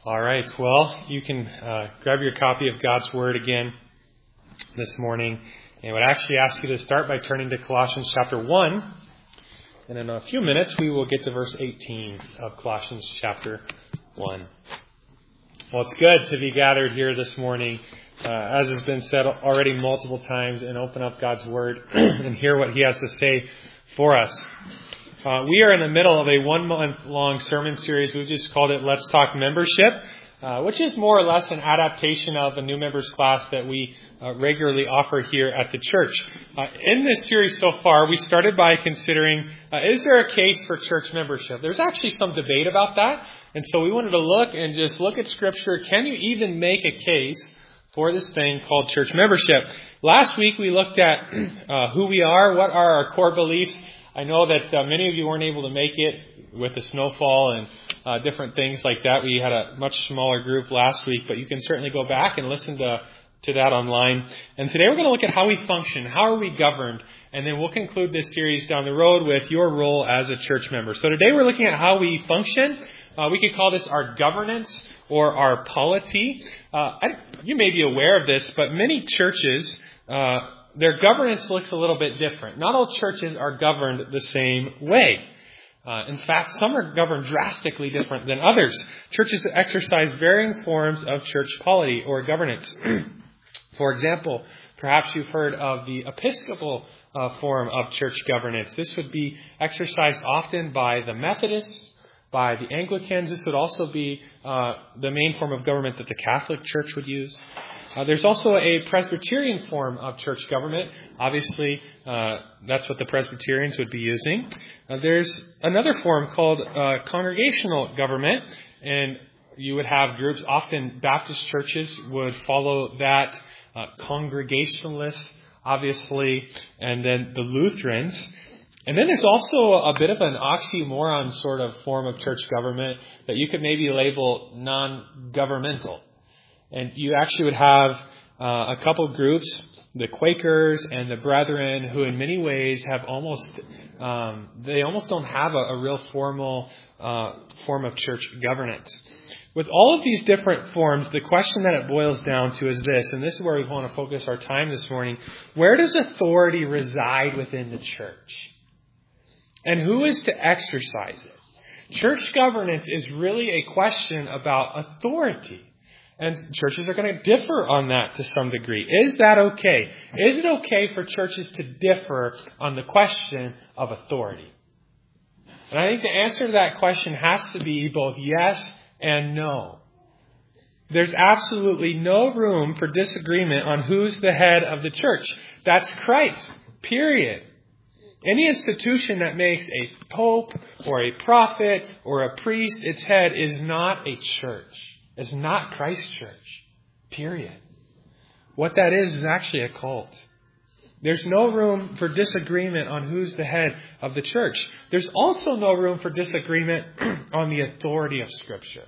All right, well, you can grab your copy of God's Word again this morning. And I would actually ask you to start by turning to Colossians chapter 1. And in a few minutes, we will get to verse 18 of Colossians chapter 1. Well, it's good to be gathered here this morning, as has been said already multiple times, and open up God's Word and hear what He has to say for us. We are in the middle of a 1-month-long sermon series. We've just called it Let's Talk Membership, which is more or less an adaptation of a new members class that we regularly offer here at the church. In this series so far, we started by considering, is there a case for church membership? There's actually some debate about that. And so we wanted to look at Scripture. Can you even make a case for this thing called church membership? Last week, we looked at who we are, what are our core beliefs. I know that many of you weren't able to make it with the snowfall and different things like that. We had a much smaller group last week, but you can certainly go back and listen to that online. And today we're going to look at how we function, how are we governed, and then we'll conclude this series down the road with your role as a church member. So today we're looking at how we function. We could call this our governance or our polity. You may be aware of this, but many churches their governance looks a little bit different. Not all churches are governed the same way. In fact, some are governed drastically different than others. Churches exercise varying forms of church polity or governance. For example, perhaps you've heard of the Episcopal form of church governance. This would be exercised often by the Methodists, by the Anglicans. This would also be the main form of government that the Catholic Church would use. There's also a Presbyterian form of church government. Obviously, that's what the Presbyterians would be using. There's another form called congregational government, and you would have groups, often Baptist churches would follow that, Congregationalists, obviously, and then the Lutherans. And then there's also a bit of an oxymoron sort of form of church government that you could maybe label non-governmental. And you actually would have a couple groups, the Quakers and the Brethren, who in many ways have almost don't have a real formal form of church governance. With all of these different forms, the question that it boils down to is this, and this is where we want to focus our time this morning. Where does authority reside within the church? And who is to exercise it? Church governance is really a question about authority. And churches are going to differ on that to some degree. Is that okay? Is it okay for churches to differ on the question of authority? And I think the answer to that question has to be both yes and no. There's absolutely no room for disagreement on who's the head of the church. That's Christ, period. Any institution that makes a pope or a prophet or a priest its head is not a church. It's not Christ's church, period. What that is actually a cult. There's no room for disagreement on who's the head of the church. There's also no room for disagreement on the authority of Scripture.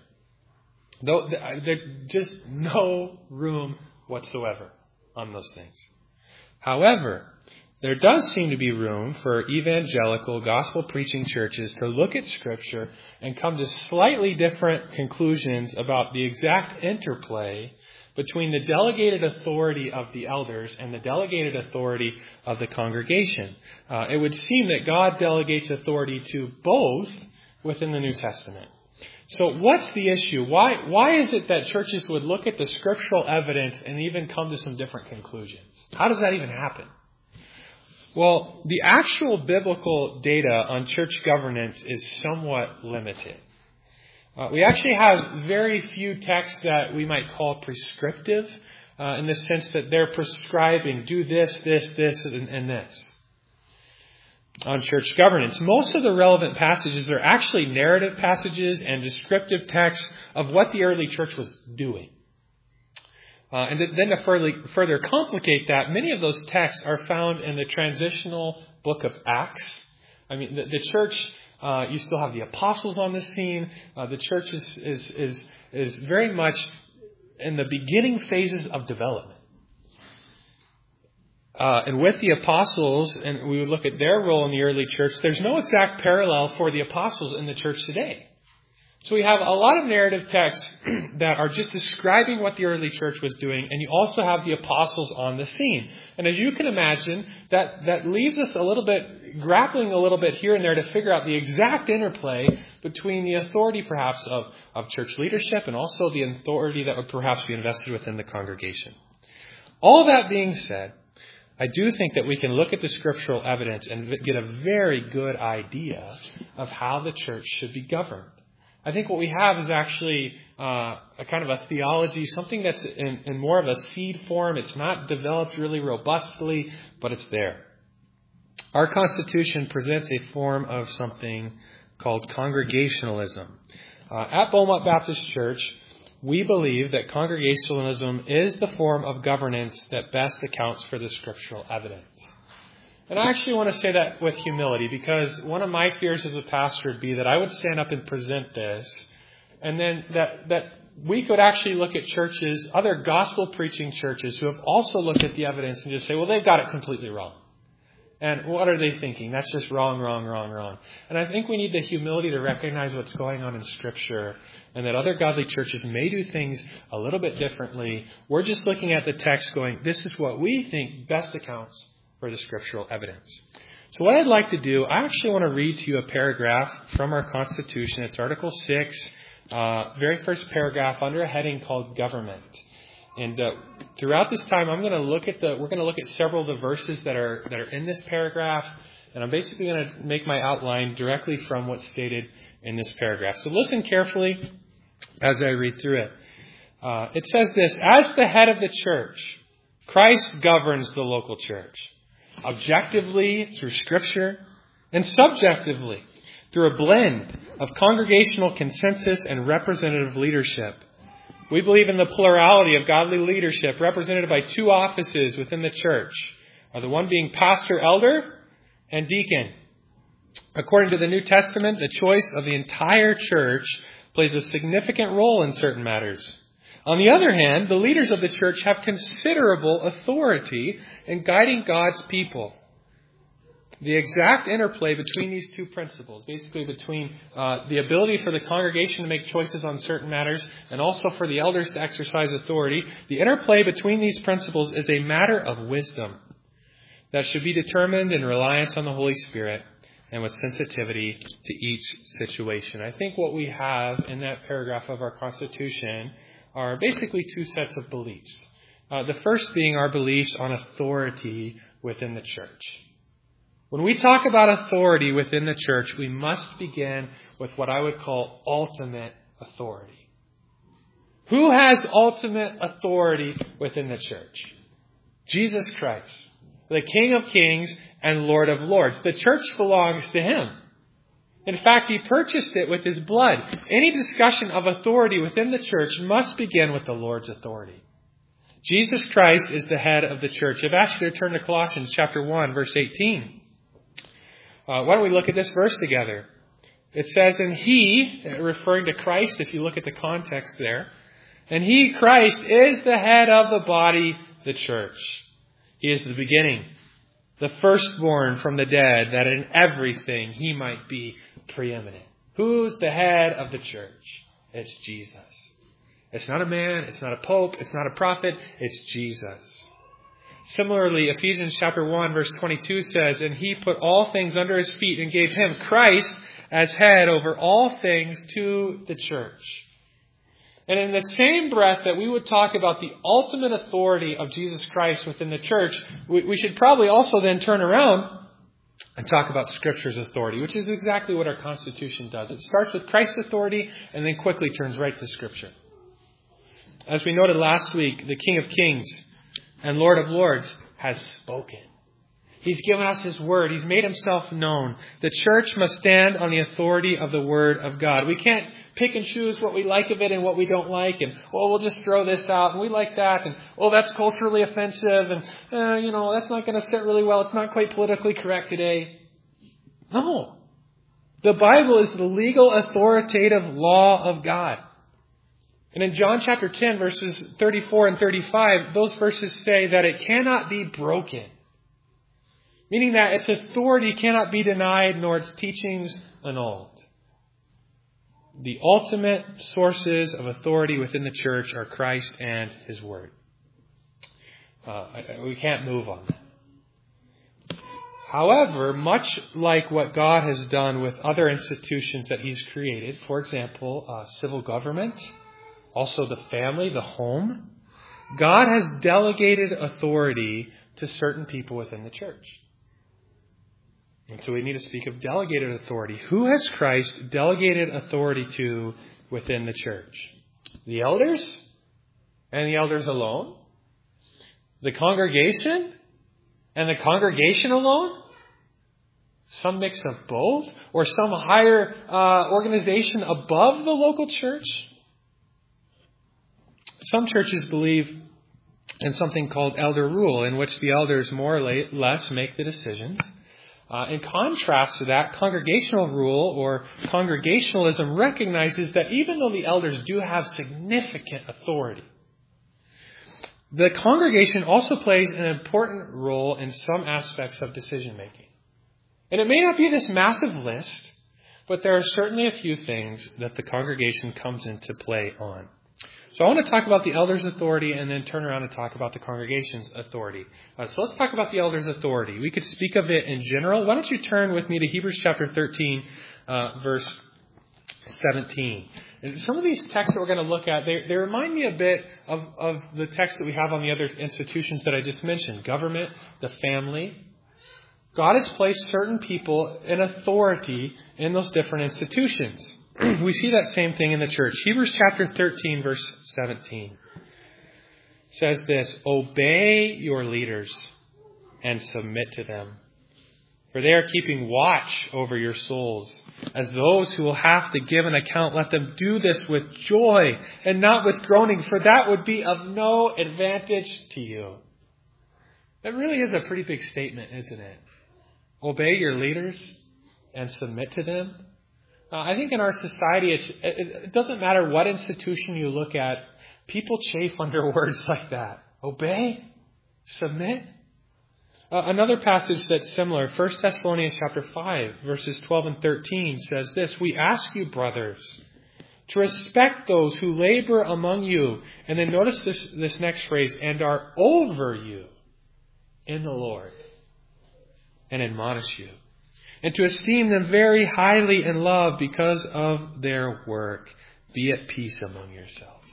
There's just no room whatsoever on those things. However, there does seem to be room for evangelical, gospel-preaching churches to look at Scripture and come to slightly different conclusions about the exact interplay between the delegated authority of the elders and the delegated authority of the congregation. It would seem that God delegates authority to both within the New Testament. So what's the issue? Why is it that churches would look at the scriptural evidence and even come to some different conclusions? How does that even happen? Well, the actual biblical data on church governance is somewhat limited. We actually have very few texts that we might call prescriptive, in the sense that they're prescribing, do this, and this on church governance. Most of the relevant passages are actually narrative passages and descriptive texts of what the early church was doing. And then to further complicate that, many of those texts are found in the transitional book of Acts. I mean, the church, you still have the apostles on the scene. The church is very much in the beginning phases of development. And with the apostles, and we would look at their role in the early church, there's no exact parallel for the apostles in the church today. So we have a lot of narrative texts that are just describing what the early church was doing, and you also have the apostles on the scene. And as you can imagine, that leaves us a little bit, grappling a little bit here and there to figure out the exact interplay between the authority perhaps of church leadership and also the authority that would perhaps be invested within the congregation. All that being said, I do think that we can look at the scriptural evidence and get a very good idea of how the church should be governed. I think what we have is actually a kind of a theology, something that's in more of a seed form. It's not developed really robustly, but it's there. Our Constitution presents a form of something called congregationalism. At Beaumont Baptist Church, we believe that congregationalism is the form of governance that best accounts for the scriptural evidence. And I actually want to say that with humility, because one of my fears as a pastor would be that I would stand up and present this, and then that we could actually look at churches, other gospel-preaching churches, who have also looked at the evidence and just say, well, they've got it completely wrong. And what are they thinking? That's just wrong, wrong, wrong, wrong. And I think we need the humility to recognize what's going on in Scripture, and that other godly churches may do things a little bit differently. We're just looking at the text going, this is what we think best accounts for the scriptural evidence. So what I'd like to do, I actually want to read to you a paragraph from our Constitution. It's Article 6, very first paragraph under a heading called Government. And throughout this time, we're going to look at several of the verses that are in this paragraph, and I'm basically going to make my outline directly from what's stated in this paragraph. So listen carefully as I read through it. It says this: as the head of the church, Christ governs the local church, objectively through Scripture, and subjectively through a blend of congregational consensus and representative leadership. We believe in the plurality of godly leadership represented by two offices within the church, the one being pastor, elder, and deacon. According to the New Testament, the choice of the entire church plays a significant role in certain matters. On the other hand, the leaders of the church have considerable authority in guiding God's people. The exact interplay between these two principles, basically between the ability for the congregation to make choices on certain matters and also for the elders to exercise authority, the interplay between these principles is a matter of wisdom that should be determined in reliance on the Holy Spirit and with sensitivity to each situation. I think what we have in that paragraph of our Constitution are basically two sets of beliefs. The first being our beliefs on authority within the church. When we talk about authority within the church, we must begin with what I would call ultimate authority. Who has ultimate authority within the church? Jesus Christ, the King of Kings and Lord of Lords. The church belongs to Him. In fact, He purchased it with His blood. Any discussion of authority within the church must begin with the Lord's authority. Jesus Christ is the head of the church. I've asked you to turn to Colossians chapter 1, verse 18. Why don't we look at this verse together? It says, and He, referring to Christ, if you look at the context there, and He, Christ, is the head of the body, the church. He is the beginning, the firstborn from the dead, that in everything He might be preeminent. Who's the head of the church? It's Jesus. It's not a man, it's not a pope, it's not a prophet, it's Jesus. Similarly, Ephesians chapter 1, verse 22 says, and He put all things under His feet and gave Him, Christ, as head over all things to the church. And in the same breath that we would talk about the ultimate authority of Jesus Christ within the church, we should probably also then turn around and talk about Scripture's authority, which is exactly what our Constitution does. It starts with Christ's authority and then quickly turns right to Scripture. As we noted last week, the King of Kings and Lord of Lords has spoken. He's given us His word. He's made Himself known. The church must stand on the authority of the word of God. We can't pick and choose what we like of it and what we don't like. And, we'll just throw this out and we like that. And, that's culturally offensive. And, that's not going to sit really well. It's not quite politically correct today. No. The Bible is the legal authoritative law of God. And in John chapter 10, verses 34 and 35, those verses say that it cannot be broken. Meaning that its authority cannot be denied, nor its teachings annulled. the ultimate sources of authority within the church are Christ and His Word. We can't move on that. However, much like what God has done with other institutions that He's created, for example, civil government, also the family, the home, God has delegated authority to certain people within the church. And so we need to speak of delegated authority. Who has Christ delegated authority to within the church? The elders? And the elders alone? The congregation? And the congregation alone? Some mix of both? Or some higher organization above the local church? Some churches believe in something called elder rule, in which the elders more or less make the decisions. In contrast to that, congregational rule or congregationalism recognizes that even though the elders do have significant authority, the congregation also plays an important role in some aspects of decision making. And it may not be this massive list, but there are certainly a few things that the congregation comes into play on. So I want to talk about the elders' authority and then turn around and talk about the congregation's authority. So let's talk about the elders' authority. We could speak of it in general. Why don't you turn with me to Hebrews chapter 13, verse 17. And some of these texts that we're going to look at, they remind me a bit of the texts that we have on the other institutions that I just mentioned. Government, the family. God has placed certain people in authority in those different institutions. We see that same thing in the church. Hebrews chapter 13, verse 17 says this, "Obey your leaders and submit to them, for they are keeping watch over your souls. As those who will have to give an account, let them do this with joy and not with groaning, for that would be of no advantage to you." That really is a pretty big statement, isn't it? Obey your leaders and submit to them. I think in our society, it doesn't matter what institution you look at, people chafe under words like that. Obey, submit. Another passage that's similar, 1 Thessalonians chapter 5, verses 12 and 13 says this, "We ask you, brothers, to respect those who labor among you." And then notice this next phrase, "and are over you in the Lord, and admonish you. And to esteem them very highly in love because of their work. Be at peace among yourselves."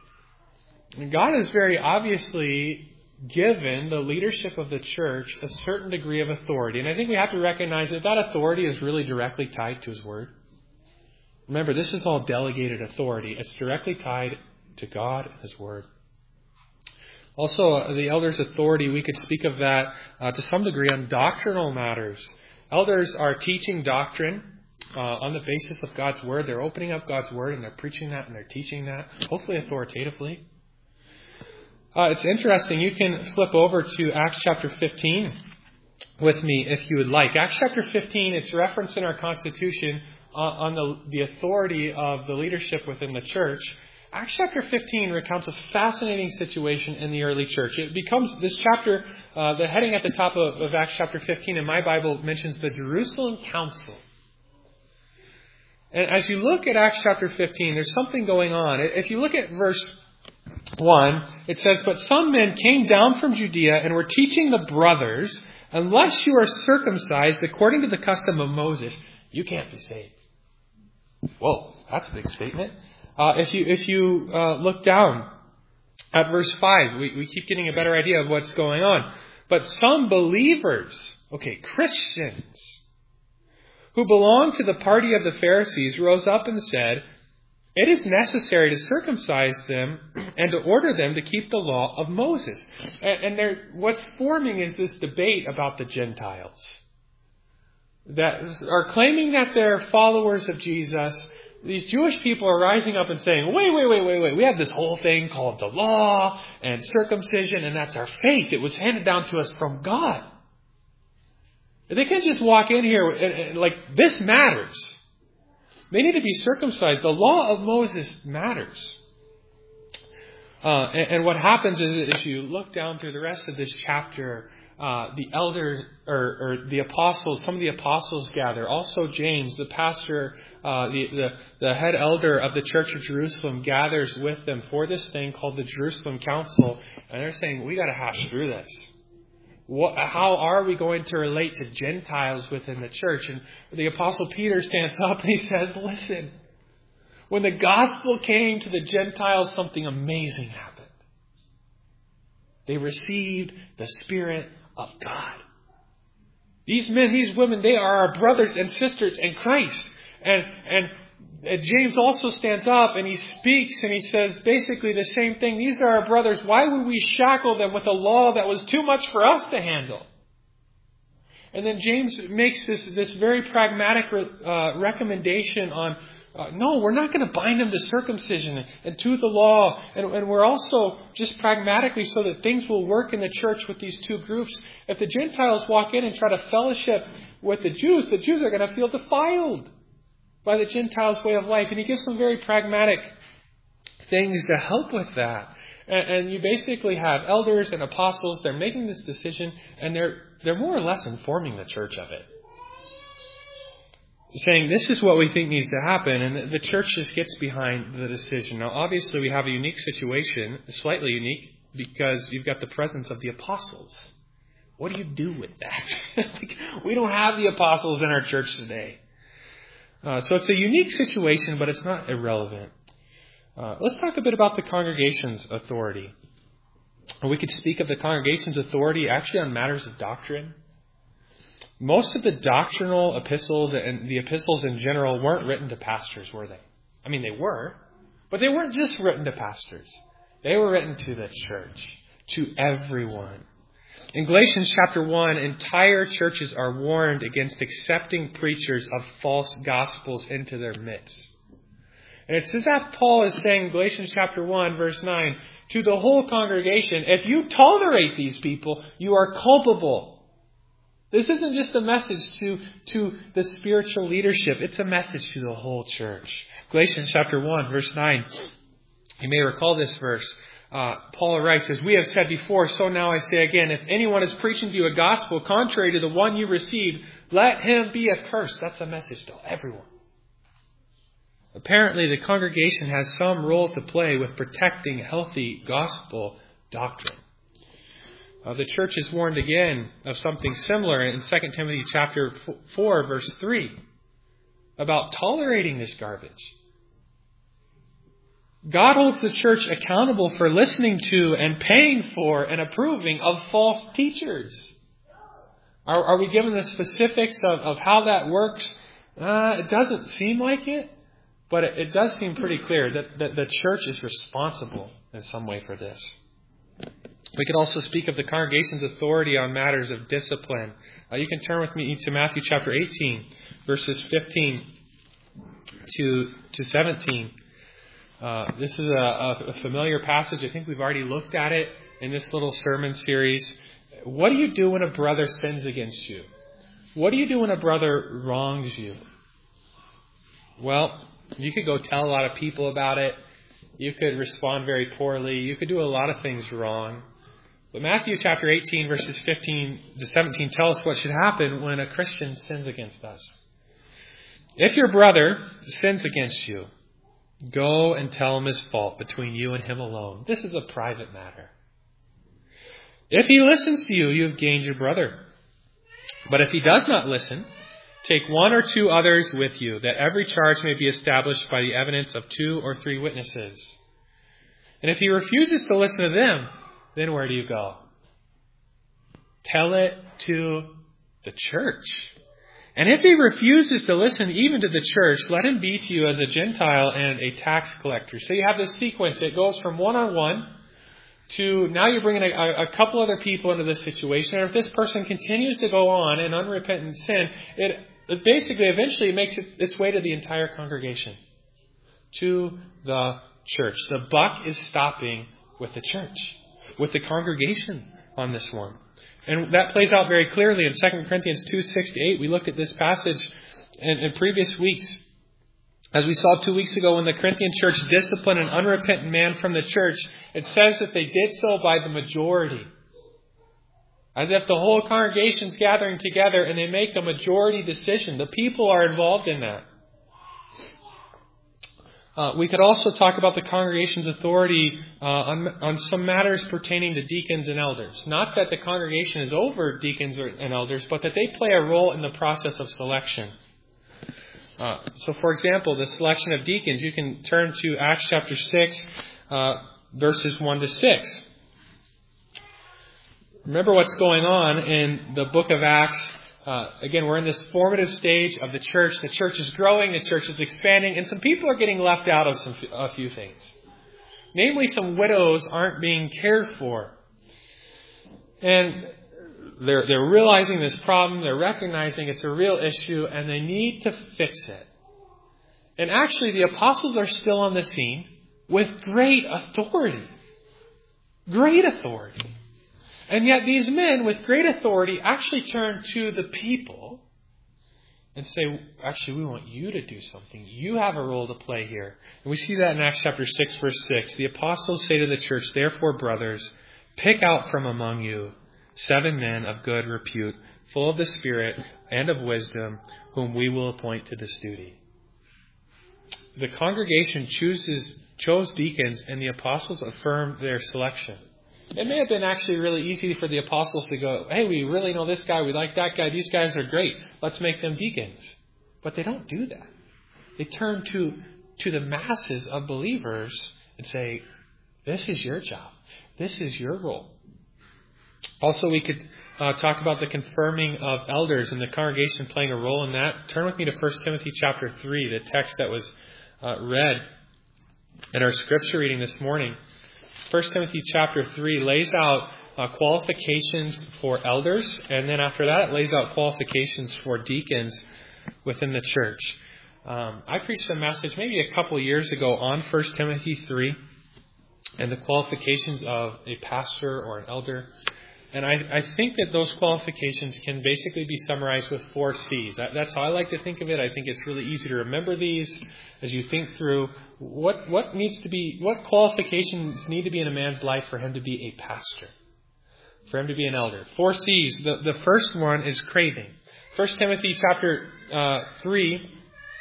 And God has very obviously given the leadership of the church a certain degree of authority. And I think we have to recognize that authority is really directly tied to His Word. Remember, this is all delegated authority. It's directly tied to God and His Word. Also, the elders' authority, we could speak of that to some degree on doctrinal matters. Elders are teaching doctrine on the basis of God's Word. They're opening up God's Word and they're preaching that and they're teaching that, hopefully authoritatively. It's interesting. You can flip over to Acts chapter 15 with me if you would like. Acts chapter 15, it's referenced in our Constitution on the authority of the leadership within the church. Acts chapter 15 recounts a fascinating situation in the early church. It becomes this chapter, the heading at the top of Acts chapter 15 in my Bible mentions the Jerusalem Council. And as you look at Acts chapter 15, there's something going on. If you look at verse 1, it says, "But some men came down from Judea and were teaching the brothers, unless you are circumcised according to the custom of Moses, you can't be saved." Whoa, that's a big statement. If you look down at verse 5, we keep getting a better idea of what's going on. "But some believers," Christians, "who belonged to the party of the Pharisees rose up and said, 'It is necessary to circumcise them and to order them to keep the law of Moses.'" And what's forming is this debate about the Gentiles that are claiming that they're followers of Jesus. These Jewish people are rising up and saying, wait. We have this whole thing called the law and circumcision, and that's our faith. It was handed down to us from God. They can't just walk in here and like, this matters. They need to be circumcised. The law of Moses matters. And what happens is, if you look down through the rest of this chapter, the elders or the apostles, some of the apostles gather. Also James, the pastor, the head elder of the church of Jerusalem, gathers with them for this thing called the Jerusalem Council. And they're saying, we got to hash through this. How are we going to relate to Gentiles within the church? And the apostle Peter stands up and he says, listen, when the gospel came to the Gentiles, something amazing happened. They received the Spirit of God. These men, these women, they are our brothers and sisters in Christ. And James also stands up and he speaks and he says basically the same thing. These are our brothers. Why would we shackle them with a law that was too much for us to handle? And then James makes this very pragmatic recommendation on, no, we're not going to bind them to circumcision and to the law. And we're also just pragmatically so that things will work in the church with these two groups. If the Gentiles walk in and try to fellowship with the Jews are going to feel defiled by the Gentiles' way of life. And he gives some very pragmatic things to help with that. And you basically have elders and apostles. They're making this decision and they're more or less informing the church of it. Saying this is what we think needs to happen, and the church just gets behind the decision. Now, obviously, we have a unique situation, slightly unique, because you've got the presence of the apostles. What do you do with that? We don't have the apostles in our church today. So it's a unique situation, but it's not irrelevant. Let's talk a bit about the congregation's authority. We could speak of the congregation's authority actually on matters of doctrine. Most of the doctrinal epistles and the epistles in general weren't written to pastors, were they? I mean, they were, but they weren't just written to pastors. They were written to the church, to everyone. In Galatians chapter 1, entire churches are warned against accepting preachers of false gospels into their midst. And it's as if Paul is saying in Galatians chapter 1, verse 9, to the whole congregation, if you tolerate these people, you are culpable. This isn't just a message to the spiritual leadership. It's a message to the whole church. Galatians chapter 1, verse 9. You may recall this verse. Paul writes, as we have said before, so now I say again, if anyone is preaching to you a gospel contrary to the one you received, let him be accursed. That's a message to everyone. Apparently, the congregation has some role to play with protecting healthy gospel doctrine. The church is warned again of something similar in 2 Timothy chapter 4, verse 3, about tolerating this garbage. God holds the church accountable for listening to and paying for and approving of false teachers. Are we given the specifics of how that works? It doesn't seem like it, but it does seem pretty clear that the church is responsible in some way for this. We could also speak of the congregation's authority on matters of discipline. You can turn with me to Matthew chapter 18, verses 15 to 17. This is a familiar passage. I think we've already looked at it in this little sermon series. What do you do when a brother sins against you? What do you do when a brother wrongs you? Well, you could go tell a lot of people about it. You could respond very poorly. You could do a lot of things wrong. But Matthew chapter 18, verses 15 to 17 tell us what should happen when a Christian sins against us. If your brother sins against you, go and tell him his fault between you and him alone. This is a private matter. If he listens to you, you have gained your brother. But if he does not listen, take one or two others with you, that every charge may be established by the evidence of 2 or 3 witnesses. And if he refuses to listen to them, then where do you go? Tell it to the church. And if he refuses to listen even to the church, let him be to you as a Gentile and a tax collector. So you have this sequence. It goes from one-on-one to now you're bringing a couple other people into this situation. And if this person continues to go on in unrepentant sin, it basically eventually makes its way to the entire congregation, to the church. The buck is stopping with the church, with the congregation on this one. And that plays out very clearly in 2 Corinthians 2, 6-8. We looked at this passage in previous weeks. As we saw 2 weeks ago when the Corinthian church disciplined an unrepentant man from the church, it says that they did so by the majority. As if the whole congregation's gathering together and they make a majority decision. The people are involved in that. We could also talk about the congregation's authority on some matters pertaining to deacons and elders. Not that the congregation is over deacons and elders, but that they play a role in the process of selection. So, for example, the selection of deacons, you can turn to Acts chapter 6, verses 1 to 6. Remember what's going on in the book of Acts. Again, we're in this formative stage of the church. The church is growing, the church is expanding, and some people are getting left out of a few things. Namely, some widows aren't being cared for. And they're realizing this problem, they're recognizing it's a real issue, and they need to fix it. And actually, the apostles are still on the scene with great authority. Great authority. And yet these men with great authority actually turn to the people and say, actually, we want you to do something. You have a role to play here. And we see that in Acts chapter 6, verse 6. The apostles say to the church, therefore, brothers, pick out from among you 7 men of good repute, full of the Spirit and of wisdom, whom we will appoint to this duty. The congregation chose deacons, and the apostles affirmed their selection. It may have been actually really easy for the apostles to go, hey, we really know this guy, we like that guy, these guys are great, let's make them deacons. But they don't do that. They turn to the masses of believers and say, this is your job. This is your role. Also, we could talk about the confirming of elders and the congregation playing a role in that. Turn with me to 1 Timothy chapter 3, the text that was read in our scripture reading this morning. 1 Timothy chapter 3 lays out qualifications for elders, and then after that it lays out qualifications for deacons within the church. I preached a message maybe a couple of years ago on 1 Timothy 3 and the qualifications of a pastor or an elder. And I think that those qualifications can basically be summarized with 4 C's. That's how I like to think of it. I think it's really easy to remember these as you think through what qualifications need to be in a man's life for him to be a pastor, for him to be an elder. 4 C's. The first one is craving. 1 Timothy chapter 3,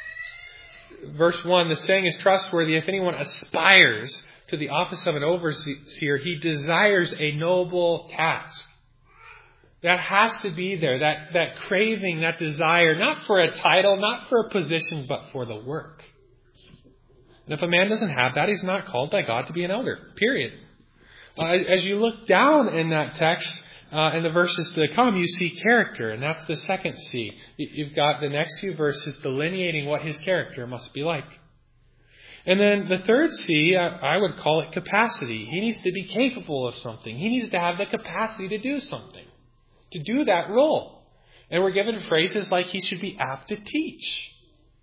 verse 1, the saying is trustworthy. If anyone aspires to the office of an overseer, he desires a noble task. That has to be there, that craving, that desire, not for a title, not for a position, but for the work. And if a man doesn't have that, he's not called by God to be an elder, period. As you look down in that text, in the verses to come, you see character, and that's the second C. You've got the next few verses delineating what his character must be like. And then the third C, I would call it capacity. He needs to be capable of something. He needs to have the capacity to do something, to do that role. And we're given phrases like he should be apt to teach.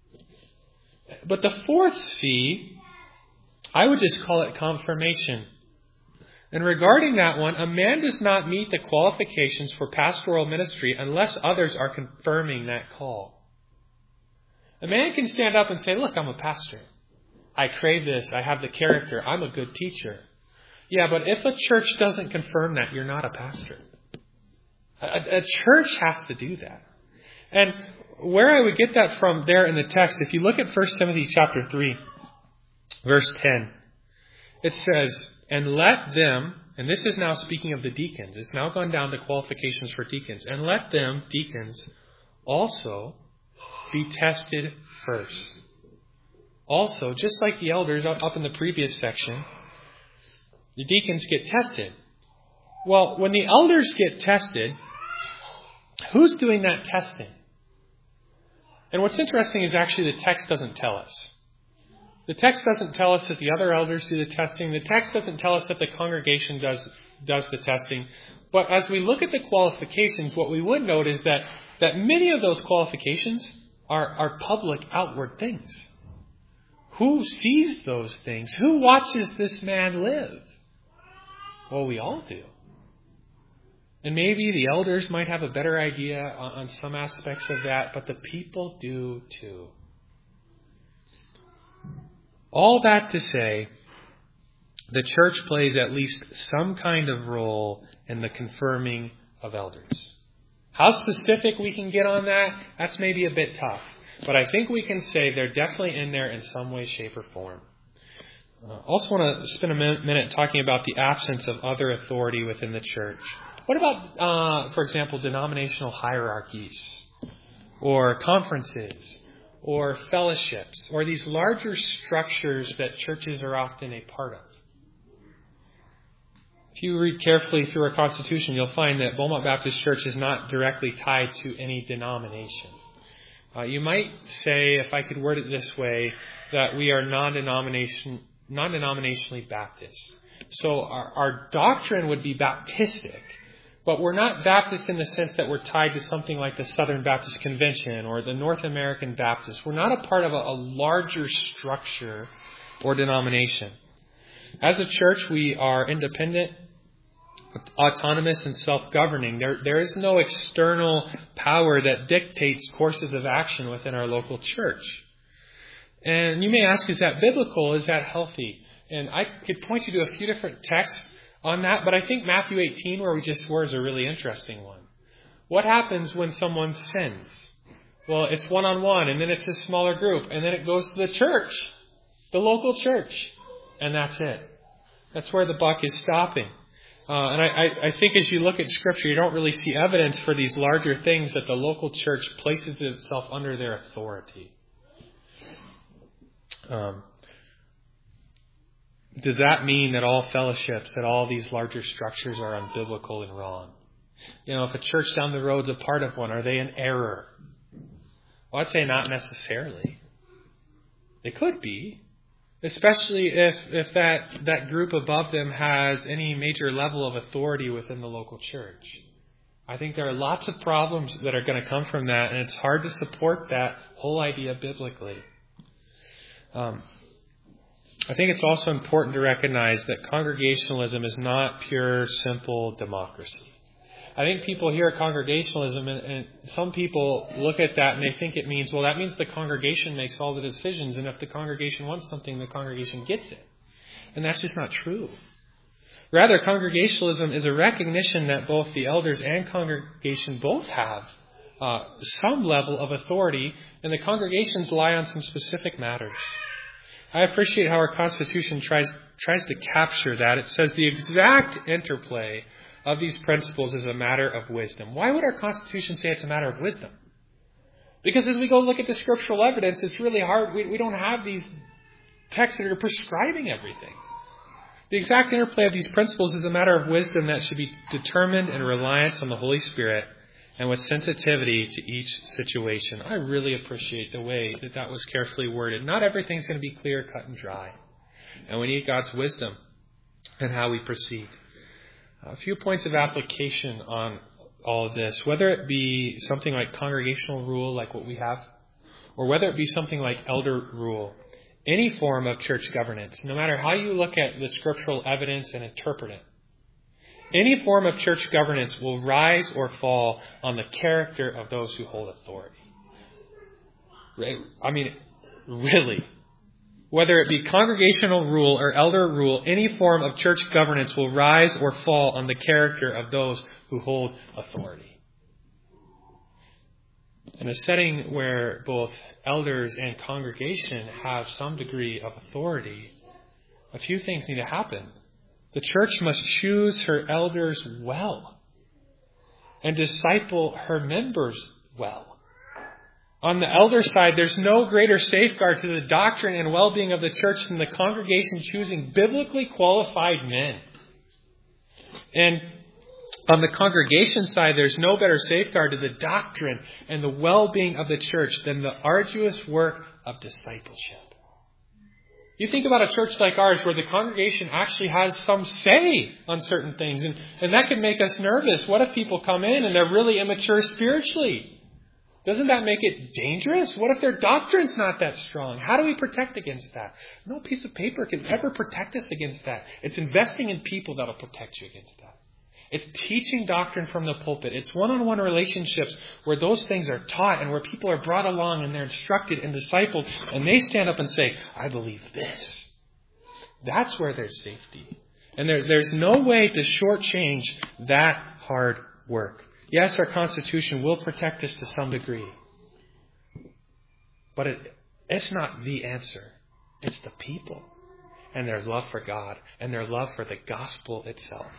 But the fourth C, I would just call it confirmation. And regarding that one, a man does not meet the qualifications for pastoral ministry unless others are confirming that call. A man can stand up and say, look, I'm a pastor. I crave this. I have the character. I'm a good teacher. Yeah, but if a church doesn't confirm that, you're not a pastor. A church has to do that. And where I would get that from there in the text, if you look at 1 Timothy chapter 3, verse 10, it says, and let them, and this is now speaking of the deacons, it's now gone down to qualifications for deacons, and let them, deacons, also be tested first. Also, just like the elders up in the previous section, the deacons get tested. Well, when the elders get tested, who's doing that testing? And what's interesting is actually the text doesn't tell us. The text doesn't tell us that the other elders do the testing. The text doesn't tell us that the congregation does the testing. But as we look at the qualifications, what we would note is that many of those qualifications are public outward things. Who sees those things? Who watches this man live? Well, we all do. And maybe the elders might have a better idea on some aspects of that, but the people do too. All that to say, the church plays at least some kind of role in the confirming of elders. How specific we can get on that, that's maybe a bit tough. But I think we can say they're definitely in there in some way, shape, or form. Also want to spend a minute talking about the absence of other authority within the church. What about, for example, denominational hierarchies, or conferences, or fellowships, or these larger structures that churches are often a part of? If you read carefully through our Constitution, you'll find that Beaumont Baptist Church is not directly tied to any denomination. You might say, if I could word it this way, that we are non-denominationally Baptist. So our doctrine would be Baptistic, but we're not Baptist in the sense that we're tied to something like the Southern Baptist Convention or the North American Baptist. We're not a part of a larger structure or denomination. As a church, we are independent, autonomous, and self-governing. There is no external power that dictates courses of action within our local church. And you may ask, is that biblical? Is that healthy? And I could point you to a few different texts on that, but I think Matthew 18, where we just were, is a really interesting one. What happens when someone sins? Well, it's one-on-one, and then it's a smaller group, and then it goes to the church, the local church, and that's it. That's where the buck is stopping. And I think as you look at Scripture, you don't really see evidence for these larger things that the local church places itself under their authority. Does that mean that all fellowships, that all these larger structures are unbiblical and wrong? If a church down the road's a part of one, are they in error? Well, I'd say not necessarily. They could be. Especially if that group above them has any major level of authority within the local church. I think there are lots of problems that are going to come from that, and it's hard to support that whole idea biblically. I think it's also important to recognize that congregationalism is not pure, simple democracy. I think people hear congregationalism, and some people look at that and they think it means, well, that means the congregation makes all the decisions, and if the congregation wants something, the congregation gets it. And that's just not true. Rather, congregationalism is a recognition that both the elders and congregation both have some level of authority, and the congregations lie on some specific matters. I appreciate how our Constitution tries to capture that. It says the exact interplay of these principles is a matter of wisdom. Why would our Constitution say it's a matter of wisdom? Because as we go look at the scriptural evidence, it's really hard. We don't have these texts that are prescribing everything. The exact interplay of these principles is a matter of wisdom that should be determined in reliance on the Holy Spirit and with sensitivity to each situation. I really appreciate the way that was carefully worded. Not everything's going to be clear, cut, and dry. And we need God's wisdom in how we proceed. A few points of application on all of this, whether it be something like congregational rule, like what we have, or whether it be something like elder rule, any form of church governance, no matter how you look at the scriptural evidence and interpret it, any form of church governance will rise or fall on the character of those who hold authority. I mean, really. Whether it be congregational rule or elder rule, any form of church governance will rise or fall on the character of those who hold authority. In a setting where both elders and congregation have some degree of authority, a few things need to happen. The church must choose her elders well and disciple her members well. On the elder side, there's no greater safeguard to the doctrine and well-being of the church than the congregation choosing biblically qualified men. And on the congregation side, there's no better safeguard to the doctrine and the well-being of the church than the arduous work of discipleship. You think about a church like ours where the congregation actually has some say on certain things, and that could make us nervous. What if people come in and they're really immature spiritually? Doesn't that make it dangerous? What if their doctrine's not that strong? How do we protect against that? No piece of paper can ever protect us against that. It's investing in people that'll protect you against that. It's teaching doctrine from the pulpit. It's one-on-one relationships where those things are taught and where people are brought along and they're instructed and discipled and they stand up and say, I believe this. That's where there's safety. And there's no way to shortchange that hard work. Yes, our Constitution will protect us to some degree. But it's not the answer. It's the people and their love for God and their love for the gospel itself.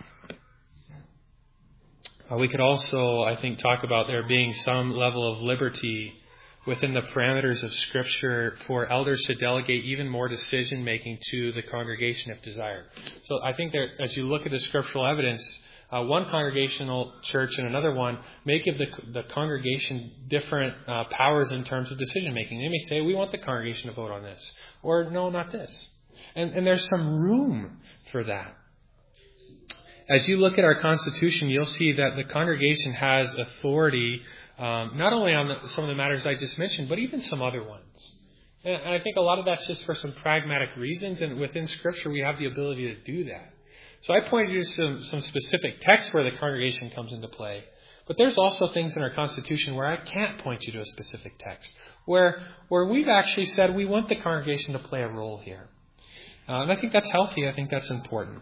We could also, I think, talk about there being some level of liberty within the parameters of Scripture for elders to delegate even more decision-making to the congregation if desired. So I think that as you look at the scriptural evidence, one congregational church and another one may give the congregation different powers in terms of decision-making. They may say, we want the congregation to vote on this. Or, no, not this. And there's some room for that. As you look at our Constitution, you'll see that the congregation has authority not only on some of the matters I just mentioned, but even some other ones. And I think a lot of that's just for some pragmatic reasons, and within Scripture we have the ability to do that. So I pointed you to some specific texts where the congregation comes into play. But there's also things in our Constitution where I can't point you to a specific text, where we've actually said we want the congregation to play a role here. And I think that's healthy. I think that's important.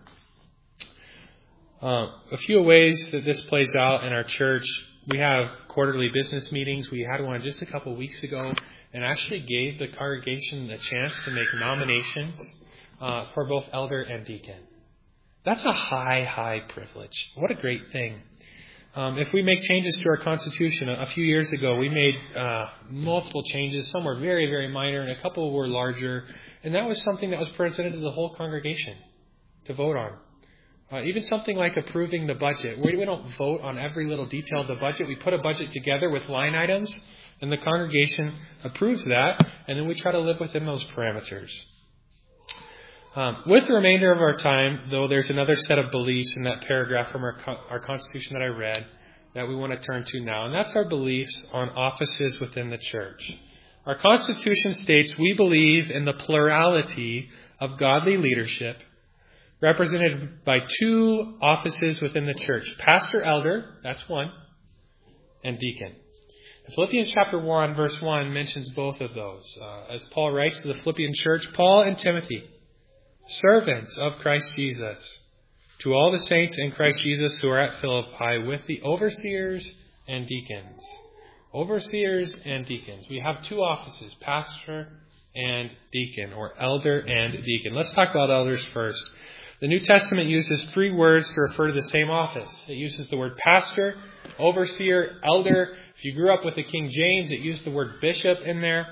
A few ways that this plays out in our church. We have quarterly business meetings. We had one just a couple of weeks ago and actually gave the congregation a chance to make nominations for both elder and deacon. That's a high privilege. What a great thing. If we make changes to our Constitution, a few years ago we made multiple changes. Some were very, very minor and a couple were larger. And that was something that was presented to the whole congregation to vote on. Even something like approving the budget. We don't vote on every little detail of the budget. We put a budget together with line items, and the congregation approves that, and then we try to live within those parameters. With the remainder of our time, though, there's another set of beliefs in that paragraph from our Constitution that I read that we want to turn to now, and that's our beliefs on offices within the church. Our Constitution states we believe in the plurality of godly leadership represented by two offices within the church. Pastor, elder, that's one, and deacon. Philippians chapter 1, verse 1 mentions both of those. As Paul writes to the Philippian church, Paul and Timothy, servants of Christ Jesus, to all the saints in Christ Jesus who are at Philippi, with the overseers and deacons. Overseers and deacons. We have two offices, pastor and deacon, or elder and deacon. Let's talk about elders first. The New Testament uses three words to refer to the same office. It uses the word pastor, overseer, elder. If you grew up with the King James, it used the word bishop in there.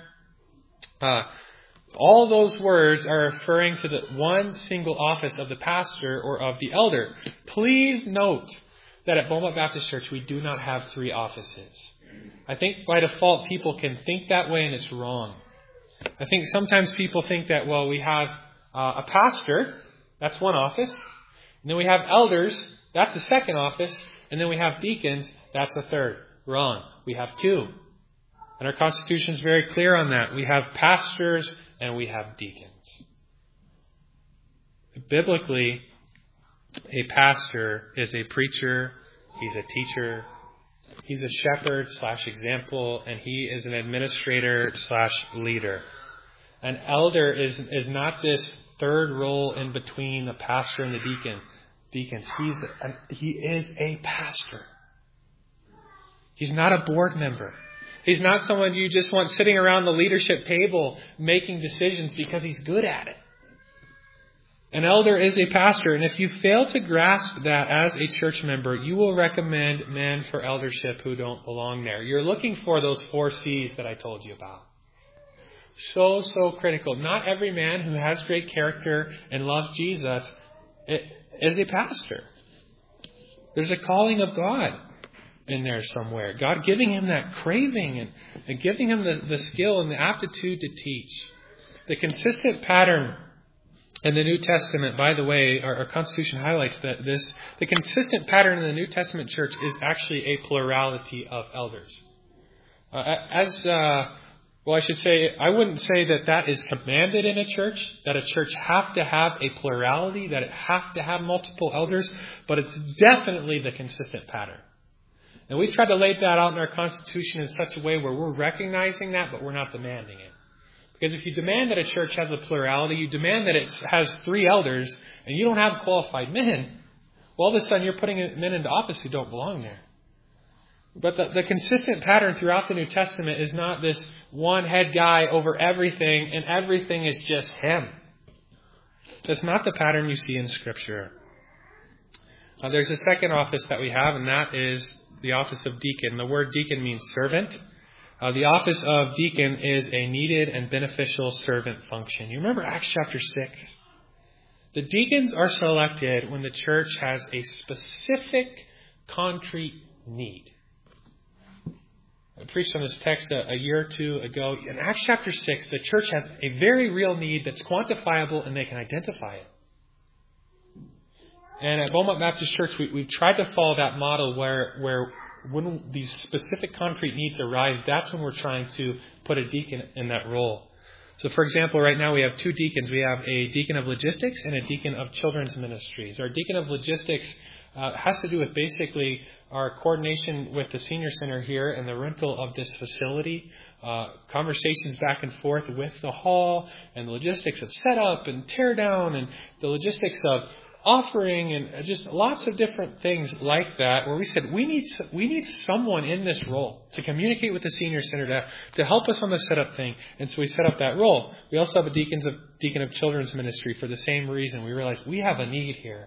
All those words are referring to the one single office of the pastor or of the elder. Please note that at Beaumont Baptist Church, we do not have three offices. I think by default, people can think that way, and it's wrong. I think sometimes people think that, well, we have a pastor. That's one office. And then we have elders. That's the second office. And then we have deacons. That's a third. Wrong. We have two. And our Constitution is very clear on that. We have pastors and we have deacons. Biblically, a pastor is a preacher. He's a teacher. He's a shepherd / example. And he is an administrator / leader. An elder is not this third role in between the pastor and the deacons. He is a pastor. He's not a board member. He's not someone you just want sitting around the leadership table making decisions because he's good at it. An elder is a pastor, and if you fail to grasp that as a church member, you will recommend men for eldership who don't belong there. You're looking for those 4 C's that I told you about. So critical. Not every man who has great character and loves Jesus is a pastor. There's a calling of God in there somewhere. God giving him that craving and giving him the skill and the aptitude to teach. The consistent pattern in the New Testament, by the way, our Constitution highlights that the consistent pattern in the New Testament church is actually a plurality of elders. Well, I should say, I wouldn't say that is commanded in a church, that a church have to have a plurality, that it have to have multiple elders, but it's definitely the consistent pattern. And we try to lay that out in our Constitution in such a way where we're recognizing that, but we're not demanding it. Because if you demand that a church has a plurality, you demand that it has 3 elders, and you don't have qualified men, well, all of a sudden you're putting men into office who don't belong there. But the consistent pattern throughout the New Testament is not this one head guy over everything and everything is just him. That's not the pattern you see in Scripture. There's a second office that we have, and that is the office of deacon. The word deacon means servant. The office of deacon is a needed and beneficial servant function. You remember Acts chapter 6? The deacons are selected when the church has a specific, concrete need. I preached on this text a year or two ago. In Acts chapter 6, the church has a very real need that's quantifiable and they can identify it. And at Beaumont Baptist Church, we've tried to follow that model where when these specific concrete needs arise, that's when we're trying to put a deacon in that role. So, for example, right now we have two deacons. We have a deacon of logistics and a deacon of children's ministries. Our deacon of logistics has to do with basically our coordination with the senior center here and the rental of this facility, conversations back and forth with the hall, and the logistics of setup and tear down, and the logistics of offering, and just lots of different things like that, where we said we need someone in this role to communicate with the senior center to help us on the setup thing. And so we set up that role. We also have a deacon of children's ministry for the same reason. We realized we have a need here.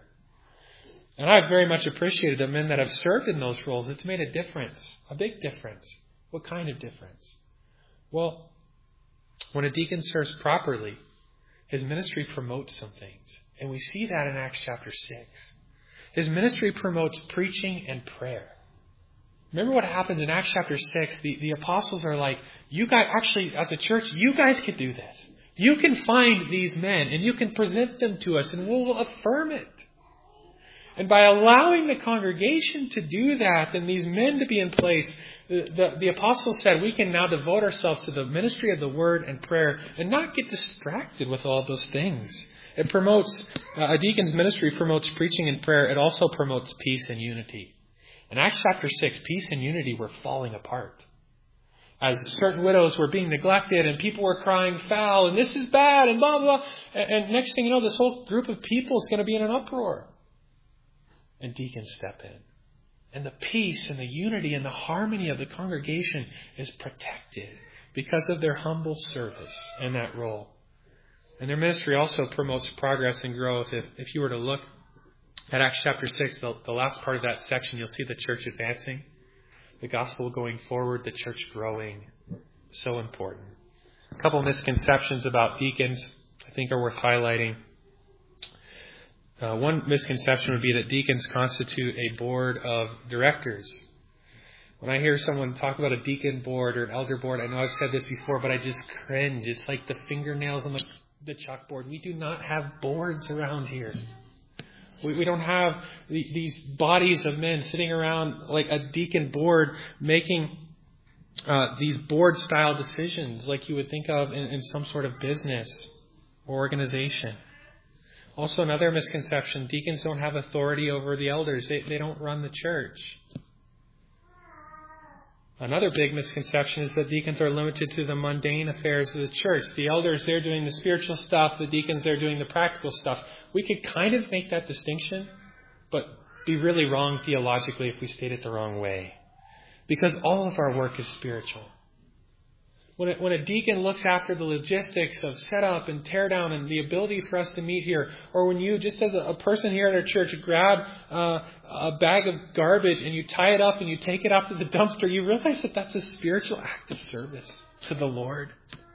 And I've very much appreciated the men that have served in those roles. It's made a difference, a big difference. What kind of difference? Well, when a deacon serves properly, his ministry promotes some things. And we see that in Acts chapter 6. His ministry promotes preaching and prayer. Remember what happens in Acts chapter 6? The apostles are like, you guys, actually, as a church, you guys could do this. You can find these men and you can present them to us and we'll affirm it. And by allowing the congregation to do that and these men to be in place, the apostles said we can now devote ourselves to the ministry of the word and prayer and not get distracted with all those things. It promotes, a deacon's ministry promotes preaching and prayer. It also promotes peace and unity. In Acts chapter 6, peace and unity were falling apart. As certain widows were being neglected and people were crying foul and this is bad and blah, blah, blah. And next thing you know, this whole group of people is going to be in an uproar. And deacons step in. And the peace and the unity and the harmony of the congregation is protected because of their humble service in that role. And their ministry also promotes progress and growth. If you were to look at Acts chapter 6, the last part of that section, you'll see the church advancing, the gospel going forward, the church growing. So important. A couple of misconceptions about deacons I think are worth highlighting. One misconception would be that deacons constitute a board of directors. When I hear someone talk about a deacon board or an elder board, I know I've said this before, but I just cringe. It's like the fingernails on the chalkboard. We do not have boards around here. We don't have these bodies of men sitting around like a deacon board making these board-style decisions like you would think of in some sort of business or organization. Also, another misconception, deacons don't have authority over the elders. They don't run the church. Another big misconception is that deacons are limited to the mundane affairs of the church. The elders, they're doing the spiritual stuff. The deacons, they're doing the practical stuff. We could kind of make that distinction, but be really wrong theologically if we state it the wrong way. Because all of our work is spiritual. When a deacon looks after the logistics of setup and tear down and the ability for us to meet here, or when you, just as a person here at our church, grab a bag of garbage and you tie it up and you take it out to the dumpster, you realize that that's a spiritual act of service to the Lord.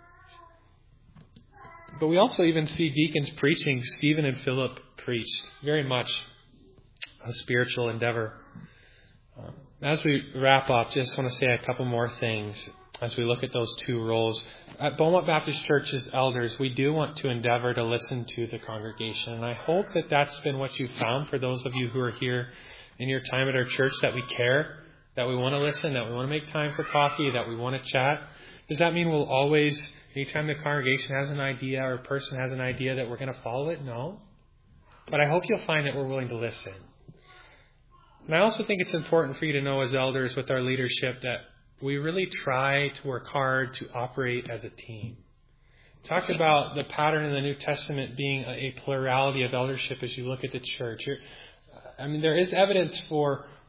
But we also even see deacons preaching. Stephen and Philip preached. Very much a spiritual endeavor. As we wrap up, just want to say a couple more things as we look at those two roles. At Beaumont Baptist Church as elders, we do want to endeavor to listen to the congregation. And I hope that that's been what you found for those of you who are here in your time at our church, that we care, that we want to listen, that we want to make time for coffee, that we want to chat. Does that mean we'll always, anytime the congregation has an idea or a person has an idea, that we're going to follow it? No. But I hope you'll find that we're willing to listen. And I also think it's important for you to know as elders with our leadership that we really try to work hard to operate as a team. Talked about the pattern in the New Testament being a plurality of eldership as you look at the church. There is evidence for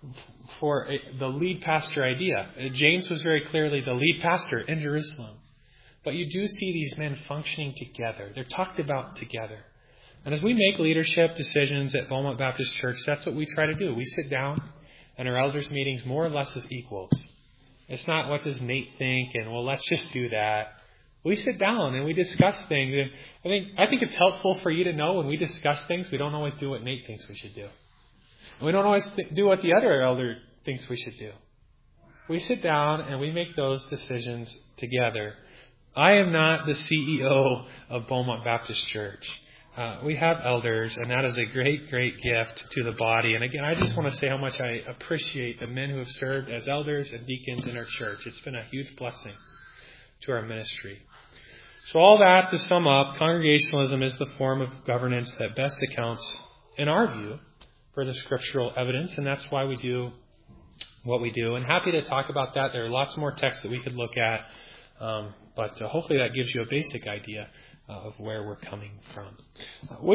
the lead pastor idea. James was very clearly the lead pastor in Jerusalem. But you do see these men functioning together. They're talked about together. And as we make leadership decisions at Beaumont Baptist Church, that's what we try to do. We sit down in our elders' meetings more or less as equals. It's not, what does Nate think? And, well, let's just do that. We sit down and we discuss things. And I think it's helpful for you to know when we discuss things, we don't always do what Nate thinks we should do. And we don't always do what the other elder thinks we should do. We sit down and we make those decisions together. I am not the CEO of Beaumont Baptist Church. We have elders, and that is a great, great gift to the body. And again, I just want to say how much I appreciate the men who have served as elders and deacons in our church. It's been a huge blessing to our ministry. So all that to sum up, congregationalism is the form of governance that best accounts, in our view, for the scriptural evidence, and that's why we do what we do. And happy to talk about that. There are lots more texts that we could look at, but hopefully that gives you a basic idea of where we're coming from.